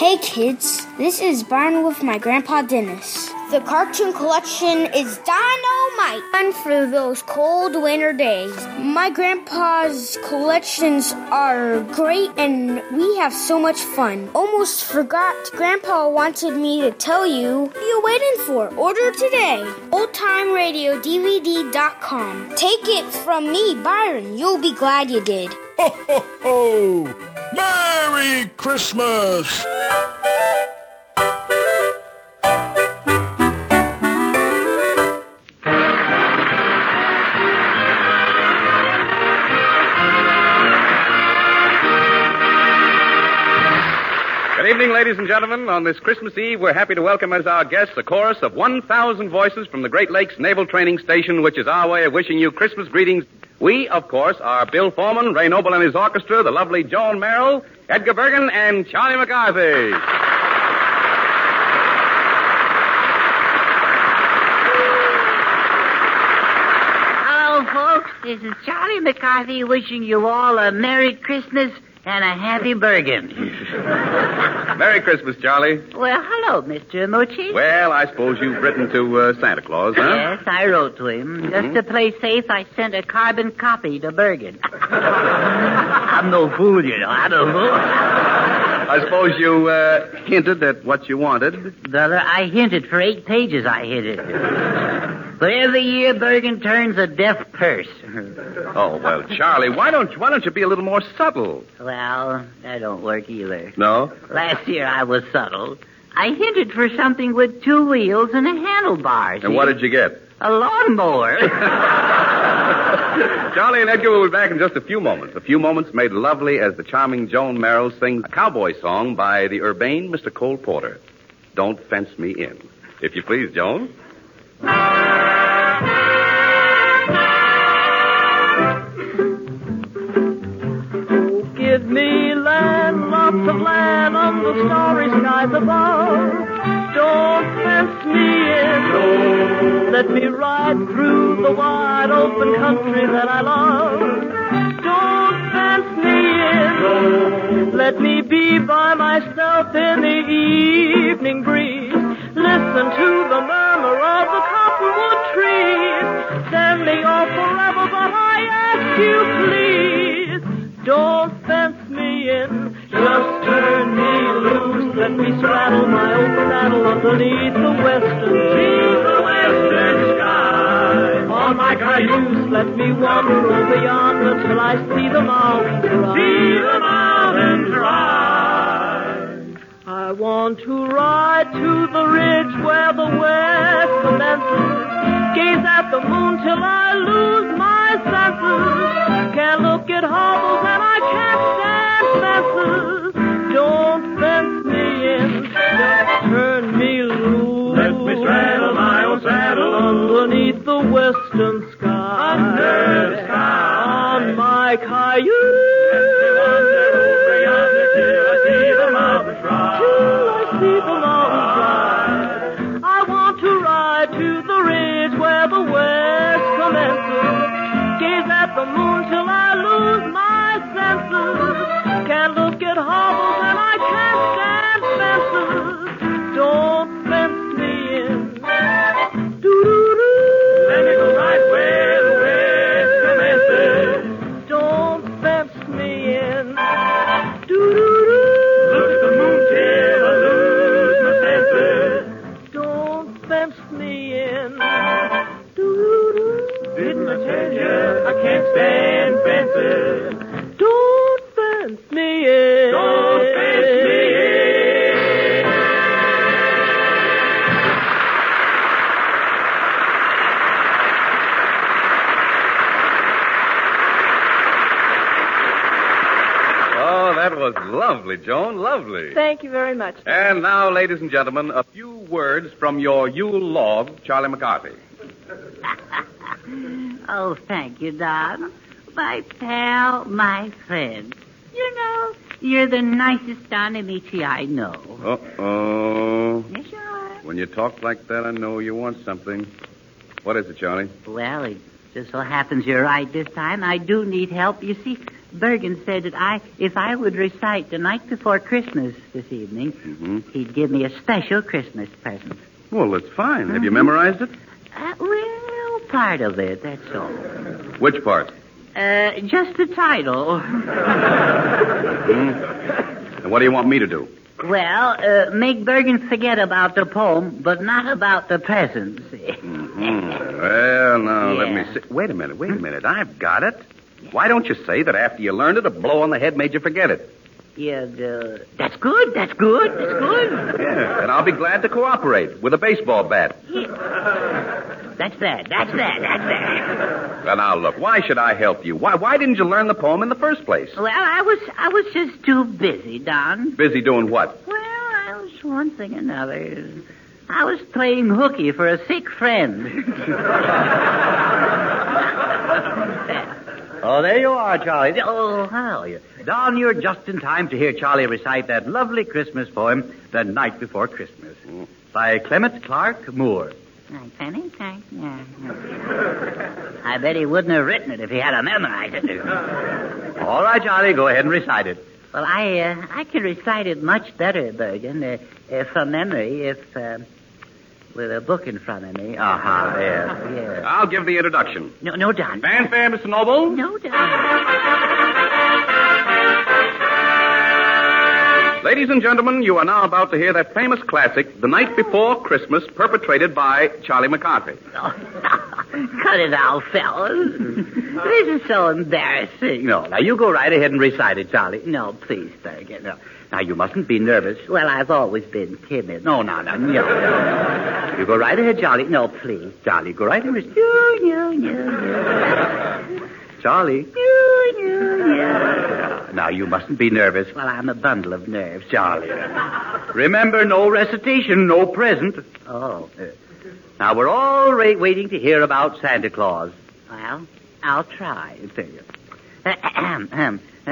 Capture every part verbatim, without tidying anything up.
Hey kids, this is Byron with my grandpa Dennis. The cartoon collection is dynamite, fun for those cold winter days. My grandpa's collections are great and we have so much fun. Almost forgot, Grandpa wanted me to tell you, what are you waiting for? Order today. old time radio D V D dot com. Take it from me, Byron. You'll be glad you did. Ho, ho, ho! Merry Christmas! Good evening, ladies and gentlemen. On this Christmas Eve, we're happy to welcome as our guests a chorus of one thousand voices from the Great Lakes Naval Training Station, which is our way of wishing you Christmas greetings. We, of course, are Bill Foreman, Ray Noble and his orchestra, the lovely Joan Merrill, Edgar Bergen, and Charlie McCarthy. Hello, folks. This is Charlie McCarthy wishing you all a Merry Christmas and a Happy Bergen. Merry Christmas, Charlie. Well, hello, Mister Mochi. Well, I suppose you've written to uh, Santa Claus, huh? Yes, I wrote to him. Mm-hmm. Just to play safe, I sent a carbon copy to Bergen. I'm no fool, you know. I'm no fool. I suppose you uh, hinted at what you wanted. Brother, I hinted for eight pages, I hinted. But every year, Bergen turns a deaf purse. Oh, well, Charlie, why don't you, why don't you be a little more subtle? Well, that don't work either. No? Last year I was subtle. I hinted for something with two wheels and a handlebar. And what did you get? A lawnmower. Charlie and Edgar will be back in just a few moments. A few moments made lovely as the charming Joan Merrill sings a cowboy song by the urbane Mister Cole Porter. Don't Fence Me In. If you please, Joan. Give me land, lots of land on the starry skies above. Don't fence me in. Let me ride through the wide open country that I love. Don't fence me in. Let me be by myself in the evening breeze. Listen to the murmur of the cottonwood trees. Send me off forever, but I ask you please. Don't fence me in, just turn me loose. Let me straddle my old saddle underneath the western, beneath the western sky. On my cayuse, let me wander over yonder till I see the mountains rise. See the mountains rise. I want to ride to the ridge where the west commences. Gaze at the moon till I lose my senses. Can't look at hovels and I can't stand fences. Don't fence me in, just turn me loose. Let me straddle my own saddle underneath the western sky. Under the sky. On my cayuse. Let me wander over yonder till I see the mountains rise. Till I see the mountains rise. I want to ride to the ridge where the west commences. Gaze at the moon till I lose my senses. Can't look at hovels and I can't stand fences. Don't fence me in. Doo-doo-doo. Let me go right where the west commences. Don't fence me in. Doo-doo-doo. Look at the moon till I lose my senses. Don't fence me in. Doo-doo-doo. Didn't I tell you I can't stand fences? Don't fence me in. Don't fence me in. Oh, that was lovely, Joan, lovely. Thank you very much. And now, ladies and gentlemen, a few words from your Yule log, Charlie McCarthy. Oh, thank you, Don. My pal, my friend. You know, you're the nicest Don Amici I know. Uh-oh. Yes, you are. When you talk like that, I know you want something. What is it, Charlie? Well, it just so happens you're right this time. I do need help. You see, Bergen said that I, if I would recite the night before Christmas this evening, Mm-hmm. he'd give me a special Christmas present. Well, that's fine. Have you memorized it? Uh, well, part of it, that's all. Which part? Uh, just the title. Mm. And what do you want me to do? Well, uh, make Bergen forget about the poem, but not about the presents. Mm-hmm. Well, now, let me Yeah. see. Wait a minute, wait a minute. I've got it. Why don't you say that after you learned it, a blow on the head made you forget it? Yeah, uh, that's good, that's good, that's good. Yeah, and I'll be glad to cooperate with a baseball bat. That's that, that's that, that's that. Well, now, look, why should I help you? Why why didn't you learn the poem in the first place? Well, I was I was just too busy, Don. Busy doing what? Well, I was one thing or another. I was playing hooky for a sick friend. Oh, there you are, Charlie. Oh, how are you? Don, you're just in time to hear Charlie recite that lovely Christmas poem, The Night Before Christmas, by Clement Clark Moore. Thank Penny, thank yeah. I bet he wouldn't have written it if he had a memorized it. All right, Charlie, go ahead and recite it. Well, I uh, I can recite it much better, Bergen, uh, uh, from memory, if uh, with a book in front of me. Uh-huh, there. Yeah. I'll give the introduction. No, no, Don. Fanfare, Mister Noble. No, Don. Ladies and gentlemen, you are now about to hear that famous classic, The Night Before Christmas, perpetrated by Charlie McCarthy. Cut it out, fellas. This is so embarrassing. No, now you go right ahead and recite it, Charlie. No, please, Bergen. No. Now, you mustn't be nervous. Well, I've always been timid. No, no, no, no. You go right ahead, Charlie. No, please. Charlie, go right ahead. No, no, no, no. Charlie. No, no, no. Now, you mustn't be nervous. Well, I'm a bundle of nerves. Charlie. Remember, no recitation, no present. Oh. Uh, now, we're all ra- waiting to hear about Santa Claus. Well, I'll try. Thank you. Ahem, ahem. Uh,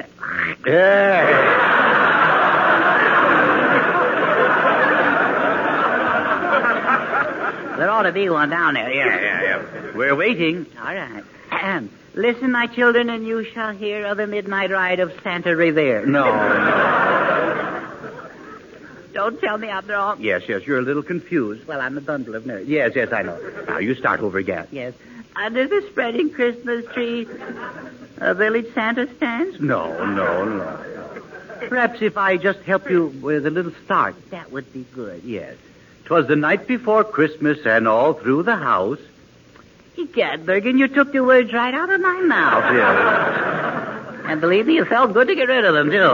There ought to be one down there. Yeah, yeah, yeah. We're waiting. All right. Ahem. Listen, my children, and you shall hear of the midnight ride of Santa Revere. No, no. Don't tell me I'm wrong. Yes, yes, you're a little confused. Well, I'm a bundle of nerves. Yes, yes, I know. Now, you start over again. Yes. Under the spreading Christmas tree, a village Santa stands? No, no, no. Perhaps if I just help you with a little start. That would be good. Yes. 'Twas the night before Christmas, and all through the house. Egad, Bergen, you took the words right out of my mouth. Yes. And believe me, it felt good to get rid of them, too.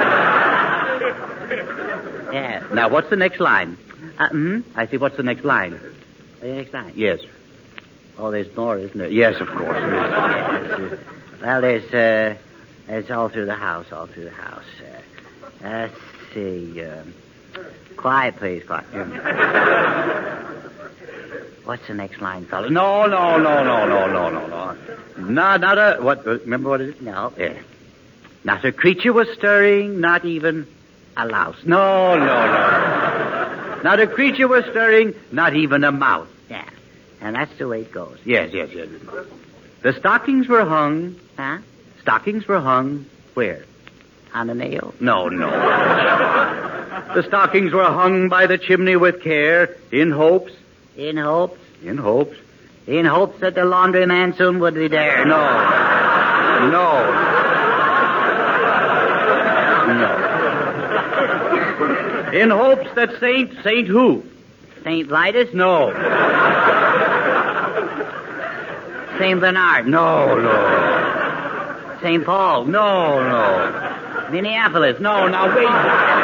Yeah. Now, what's the next line? Uh, hmm? I see, what's the next line? The next line. Yes. Oh, there's more, isn't there? Yes, of course. Yes. Well, there's, uh, there's all through the house, all through the house. Uh, let's see. Um, quiet, please, quiet. What's the next line, fellas? No, no, no, no, no, no, no, no. Not, not a, what, remember what it is? No. Yeah. Not a creature was stirring, not even a louse. No, no, no. Not a creature was stirring, not even a mouse. Yeah. And that's the way it goes. Yes, yes, yes. The stockings were hung. Huh? Stockings were hung where? On a nail? No, no. The stockings were hung by the chimney with care, in hopes. In hopes? In hopes. In hopes that the laundryman soon would be there. No. No. No. In hopes that Saint, Saint who? Saint Vitus? No. Saint Bernard? No, no. Saint Paul? No, no. Minneapolis? No, now wait.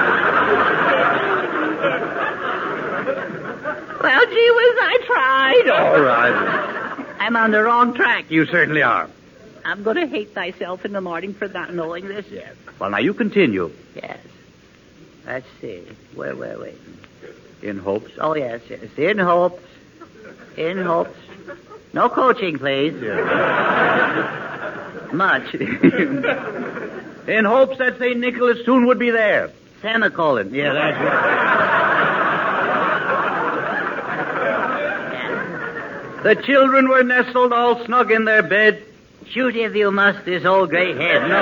Well, gee whiz, I tried. All right. I'm on the wrong track. You certainly are. I'm going to hate myself in the morning for not knowing this. Yes. Well, now you continue. Yes. Let's see. Where, where, wait. In hopes. Oh, yes, yes. In hopes. In hopes. No coaching, please. Much. In hopes that Saint Nicholas soon would be there. Semicolon. Yeah, that's right. The children were nestled all snug in their bed, Shoot if you must this old gray head. No.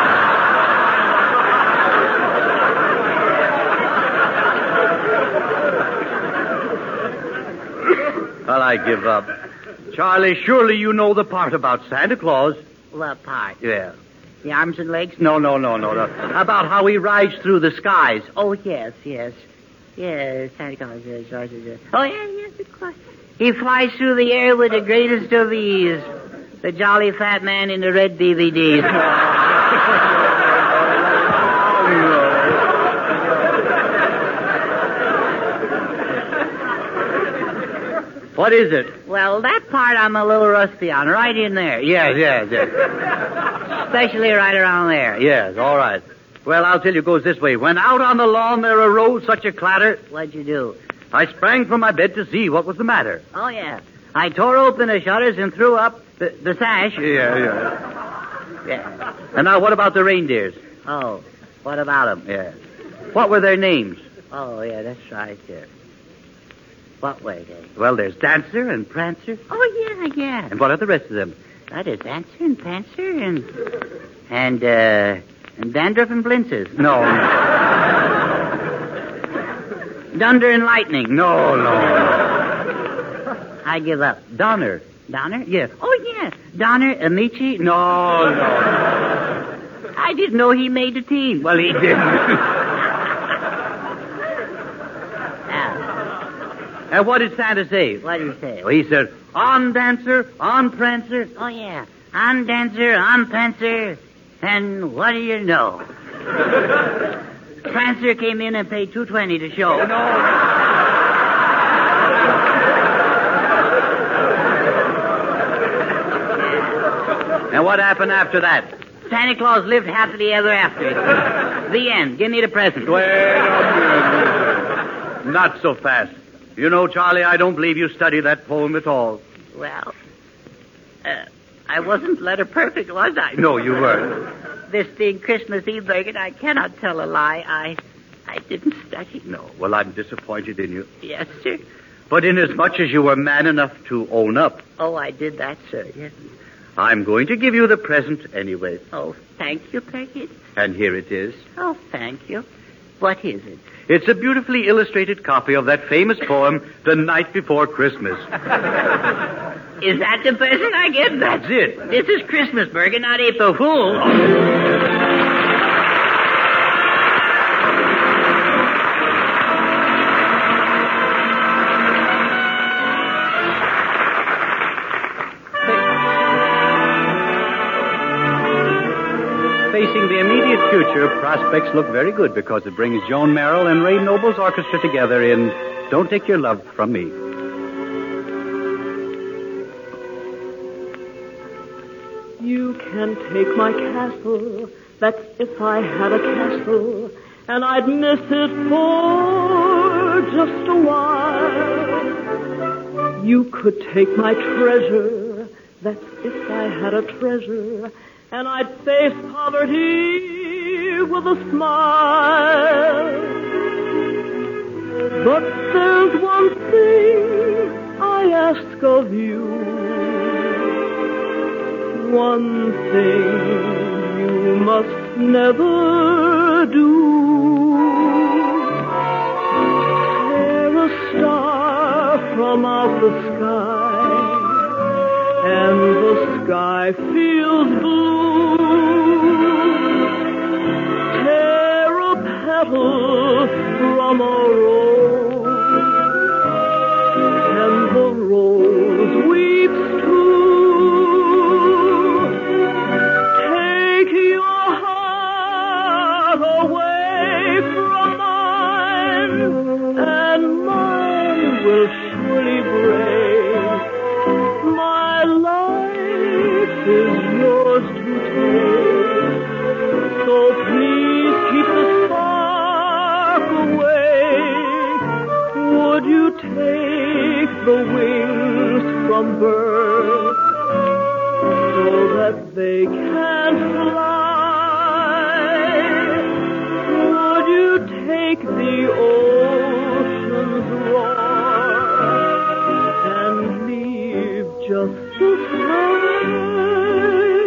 Well, I give up. Charlie, surely you know the part about Santa Claus. What part? Yeah. The arms and legs? No, no, no, no, no. About how he rides through the skies. Oh, yes, yes. Yes, Santa Claus is. Oh, yeah, yes, of course. He flies through the air with the greatest of ease. The jolly fat man in the red D V Ds. What is it? Well, that part I'm a little rusty on. Right in there. Yes, yes, yes. Especially right around there. Yes, all right. Well, I'll tell you, it goes this way. When out on the lawn there arose such a clatter, What'd you do? I sprang from my bed to see what was the matter. Oh, yeah. I tore open the shutters and threw up the, the sash. Yeah, yeah. Yeah. And now, what about the reindeers? Oh, what about them? Yeah. What were their names? Oh, yeah, that's right there. What were they? Well, there's Dancer and Prancer. Oh, yeah, yeah. And what are the rest of them? That is Dancer and Prancer and... And, uh... And Dandruff and Blintzes. No. Dunder and Lightning. No, no, no. I give up. Donner. Donner? Yes. Oh, yeah. Donner, Amici. No, no. I didn't know he made the team. Well, he didn't. Ah, And what did Santa say? what do you say? Well, he said, on Dancer, on Prancer. Oh, yeah. On Dancer, on Prancer. And what do you know? Prancer came in and paid two twenty to show. No. And what happened after that? Santa Claus lived happily ever after. The end. Give me the present. Wait a minute. Not so fast. You know, Charlie, I don't believe you studied that poem at all. Well, uh, I wasn't letter perfect, was I? No, you weren't. This being Christmas Eve, Bergen, I cannot tell a lie. I I didn't study. No. Well, I'm disappointed in you. Yes, sir. But inasmuch as you were man enough to own up, Oh, I did that, sir. Yes. I'm going to give you the present anyway. Oh, thank you, Bergen. And here it is. Oh, thank you. What is it? It's a beautifully illustrated copy of that famous poem, The Night Before Christmas. Is that the present I get? That's it. This is Christmas, Bergen, not April Fool. Facing the immediate future, prospects look very good because it brings Joan Merrill and Ray Noble's orchestra together in Don't Take Your Love From Me. You can take my castle, that's if I had a castle, and I'd miss it for just a while. You could take my treasure, that's if I had a treasure, and I'd face poverty with a smile. But there's one thing I ask of you, one thing you must never do. Tear a star from out the sky, and the sky feels blue. Tear a petal from a rose, and the rose weeps too. Take your heart away from mine, and mine will surely break. My life is yours to take, so please keep the spark away. Would you take the wings from birds so that they can fly? Would you take the ocean's roar and leave just the sky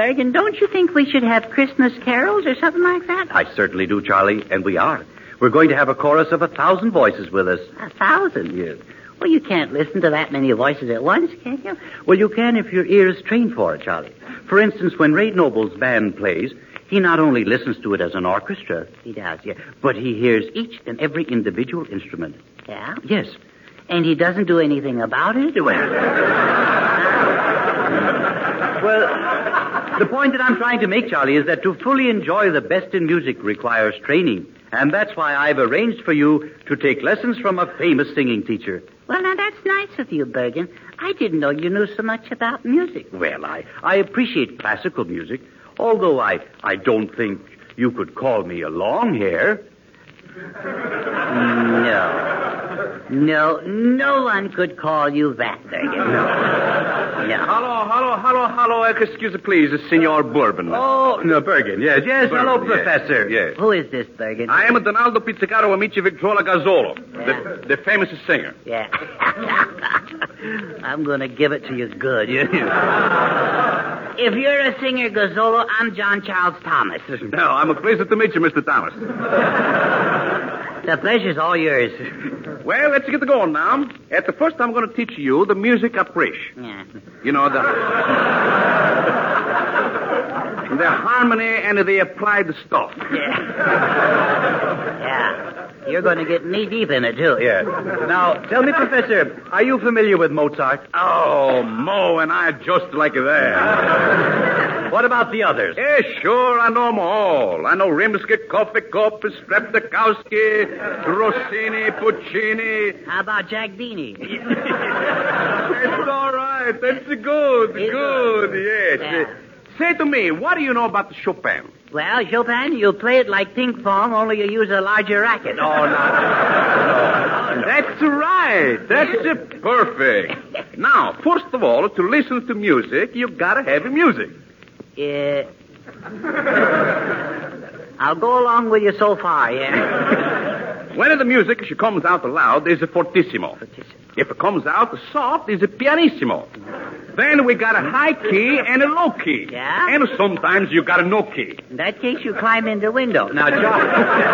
Bergen, don't you think we should have Christmas carols or something like that? I certainly do, Charlie, and we are. We're going to have a chorus of a thousand voices with us. A thousand? Yes. Well, you can't listen to that many voices at once, can you? Well, you can if your ear is trained for it, Charlie. For instance, when Ray Noble's band plays, he not only listens to it as an orchestra, He does, yeah. but he hears each and every individual instrument. Yeah? Yes. And he doesn't do anything about it? Well, well, the point that I'm trying to make, Charlie, is that to fully enjoy the best in music requires training. And that's why I've arranged for you to take lessons from a famous singing teacher. Well, now, that's nice of you, Bergen. I didn't know you knew so much about music. Well, I, I appreciate classical music, although I, I don't think you could call me a long hair. No. No, no one could call you that, Bergen. No. No. Hello, hello, hello, hello. Excuse me, please, Senor Bourbon. Oh, no, Bergen. Yes, yes. Bourbon, Hello, yes, Professor. Yes. Who is this, Bergen? I am Donaldo Pizzicaro Amici Victrola Gazzolo, Yeah. the, the famous singer. Yeah. I'm going to give it to you good. If you're a singer, Gazzolo, I'm John Charles Thomas. No, I'm pleased to meet you, Mister Thomas. The pleasure's all yours. Well, let's get going now. At the first, I'm going to teach you the music caprice. Yeah. You know, the... the harmony and the applied stuff. Yeah. Yeah. You're going to get knee deep in it, too. Yes. Now, tell me, Professor, are you familiar with Mozart? Oh, Mo and I just like that. What about the others? Yeah, sure, I know them all. I know Rimsky-Korsakov, Streptokowski, Rossini, Puccini. How about Jack Beanie? That's all right. That's good, It's good, good. yes. Yeah. Uh, say to me, what do you know about Chopin? Well, Chopin, you play it like ping pong, only you use a larger racket. Oh, no. That's right. That's uh, perfect. Now, first of all, to listen to music, you gotta have music. Uh, I'll go along with you so far, yeah. When the music, she comes out loud, there's a fortissimo. If it comes out soft, there's a pianissimo. Then we got a high key and a low key. Yeah? And sometimes you got a no key. In that case, you climb in the window. Now, John.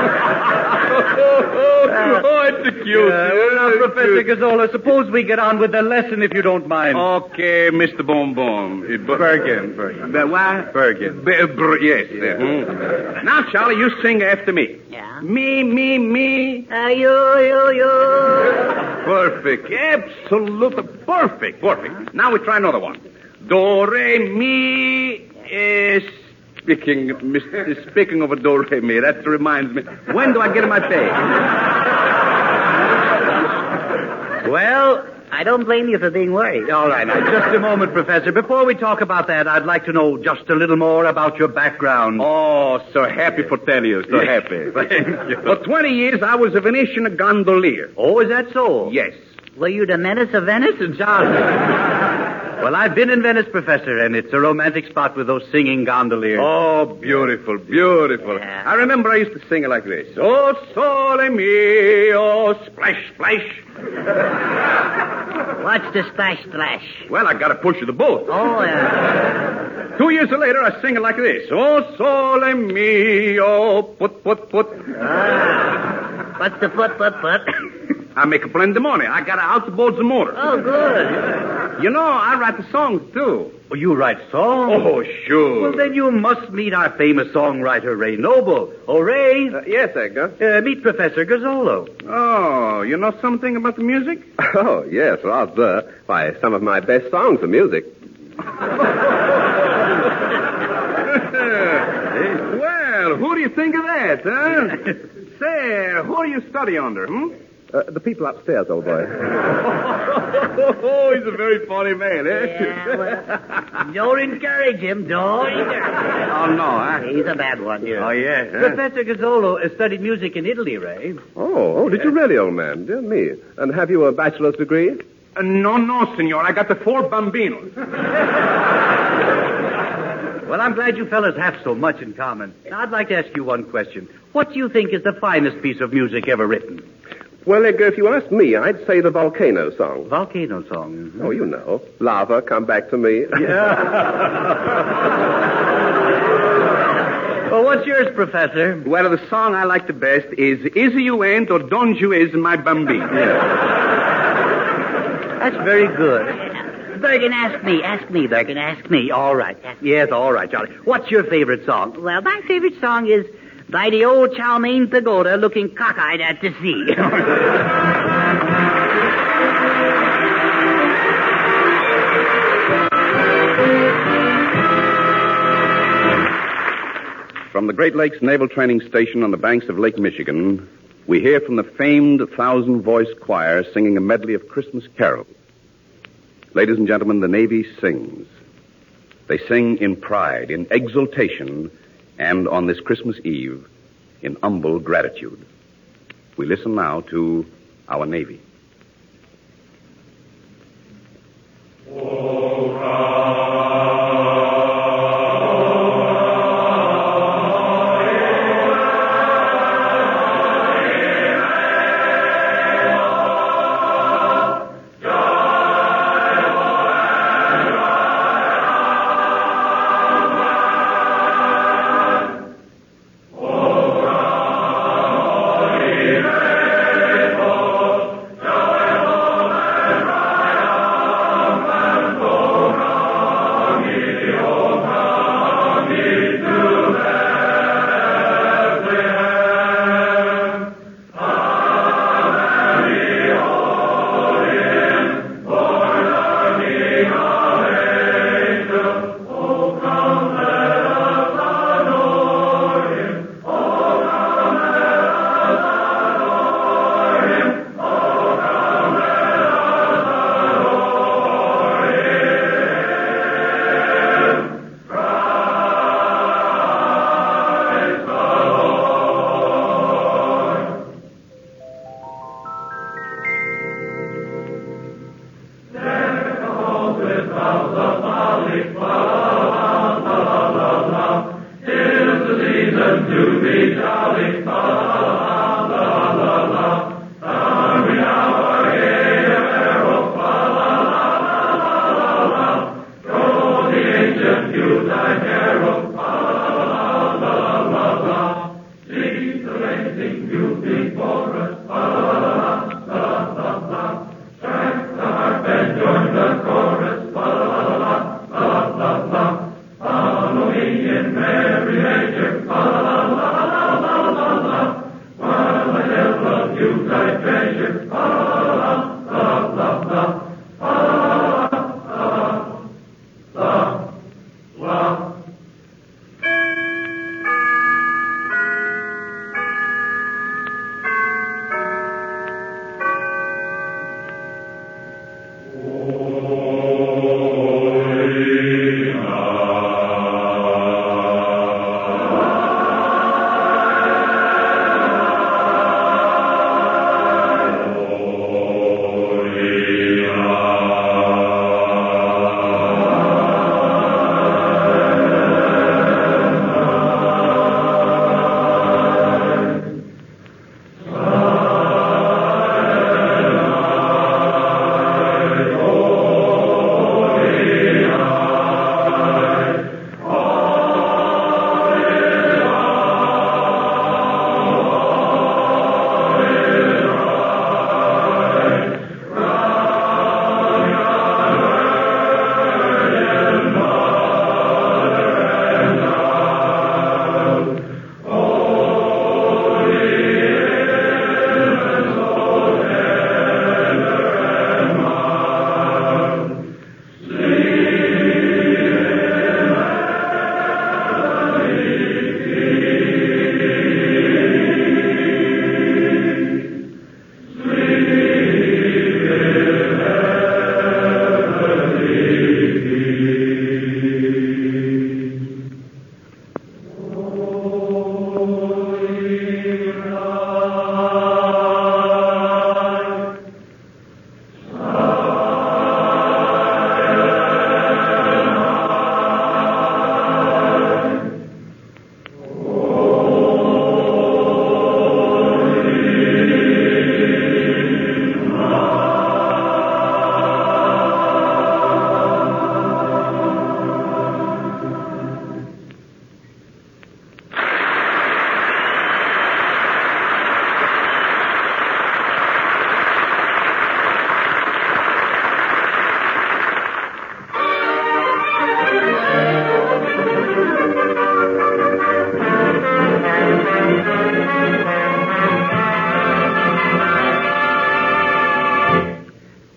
oh, it's cute. Uh, well, now, Professor Gazzola, suppose we get on with the lesson, if you don't mind. Okay, Mister Boom Boom. Uh, bu- Bergen, Bergen. Bu- what? Bergen. B- br- yes. uh, hmm. Now, Charlie, you sing after me. Yeah? Me, me, me. Uh, you, you, you. Perfect. Absolutely perfect. Perfect. Now we try another one. Do, re, mi. Uh, speaking, Mister Speaking of a do, re, mi, that reminds me. When do I get my pay? Well, I don't blame you for being worried. All right, now, just a moment, Professor. Before we talk about that, I'd like to know just a little more about your background. Oh, so happy for ten years. So happy. Thank you. For twenty years, I was a Venetian gondolier. Oh, is that so? Yes. Were you the menace of Venice? John. Well, I've been in Venice, Professor, and it's a romantic spot with those singing gondoliers. Oh, beautiful, beautiful. Yeah. I remember I used to sing it like this. Oh, sole mio, splash, splash. What's the splash splash? Well, I got to push the boat. Oh, yeah. Two years later, I sing it like this. Oh, sole mio, put, put, put. Ah. What's the put, put, put? I make a pandemonium. I got to outboard the motor. Oh, good. You know, I write the songs, too. Oh, you write songs? Oh, sure. Well, then you must meet our famous songwriter, Ray Noble. Oh, Ray. Uh, yes, Edgar. Uh, meet Professor Gazzolo. Oh, you know something about the music? Oh, yes, rather. Why, some of my best songs are music. Well, who do you think of that, huh? Say, who do you study under, hmm? Uh, the people upstairs, old boy. Oh, he's a very funny man, eh? Yeah, well, don't encourage him. Don't encourage him. Oh, no, huh? He's a bad one. Oh, yes. Professor Gazzolo uh, studied music in Italy, Ray. Oh, oh, did you really, old man? Dear me. And have you a bachelor's degree? Uh, no, no, senor. I got the four bambinos. Well, I'm glad you fellas have so much in common. Now, I'd like to ask you one question. What do you think is the finest piece of music ever written? Well, Edgar, if you ask me, I'd say the volcano song. Volcano song. Oh, you know. Lava, come back to me. Well, what's yours, Professor? Well, the song I like the best is Is You Ain't or Don't You Is My Bambino. That's very good. Bergen, ask me. Ask me, Bergen. Ask me. All right. Ask yes, all right, Charlie. What's your favorite song? Well, my favorite song is By the Old Chow Mein Pagoda Looking Cockeyed at the Sea. From the Great Lakes Naval Training Station on the banks of Lake Michigan, we hear from the famed thousand-voice choir singing a medley of Christmas carols. Ladies and gentlemen, the Navy sings. They sing in pride, in exultation, and on this Christmas Eve, in humble gratitude. We listen now to our Navy.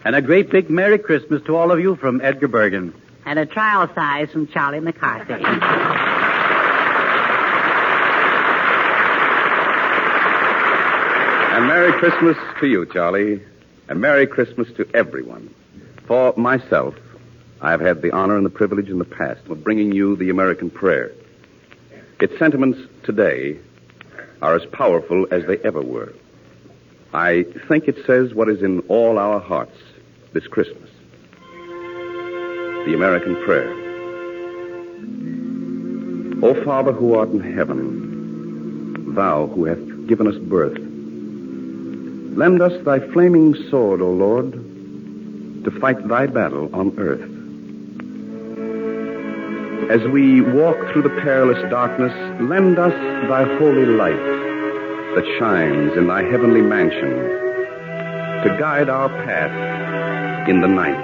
And a great big Merry Christmas to all of you from Edgar Bergen. And a trial size from Charlie McCarthy. And Merry Christmas to you, Charlie. And Merry Christmas to everyone. For myself, I have had the honor and the privilege in the past of bringing you the American prayer. Its sentiments today are as powerful as they ever were. I think it says what is in all our hearts this Christmas. The American prayer. O Father who art in heaven, thou who hast given us birth, lend us thy flaming sword, O Lord, to fight thy battle on earth. As we walk through the perilous darkness, lend us thy holy light that shines in thy heavenly mansion to guide our path in the night.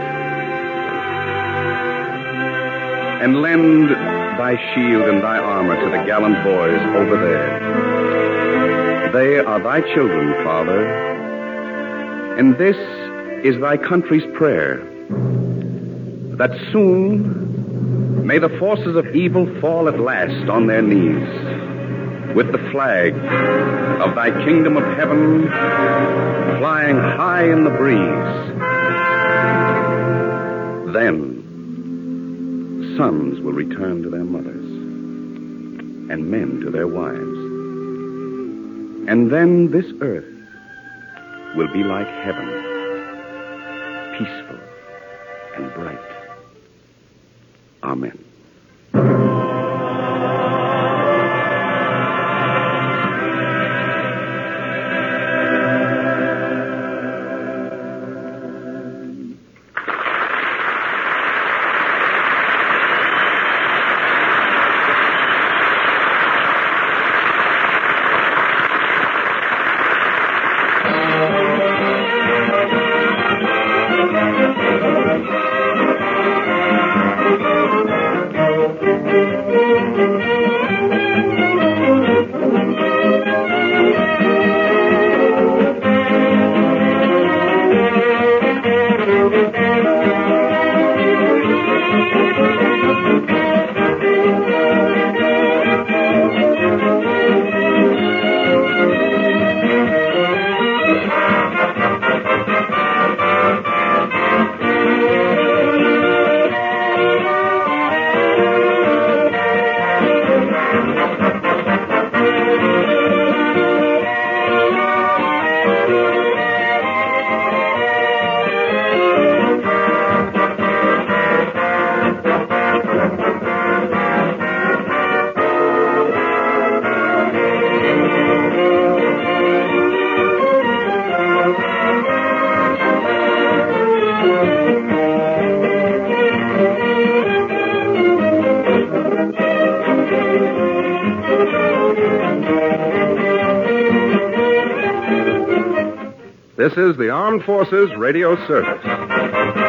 And lend thy shield and thy armor to the gallant boys over there. They are thy children, Father, and this is thy country's prayer, that soon may the forces of evil fall at last on their knees, with the flag of thy kingdom of heaven flying high in the breeze. Then sons will return to their mothers, and men to their wives. And then this earth will be like heaven, peaceful and bright. Amen. This is the Armed Forces Radio Service.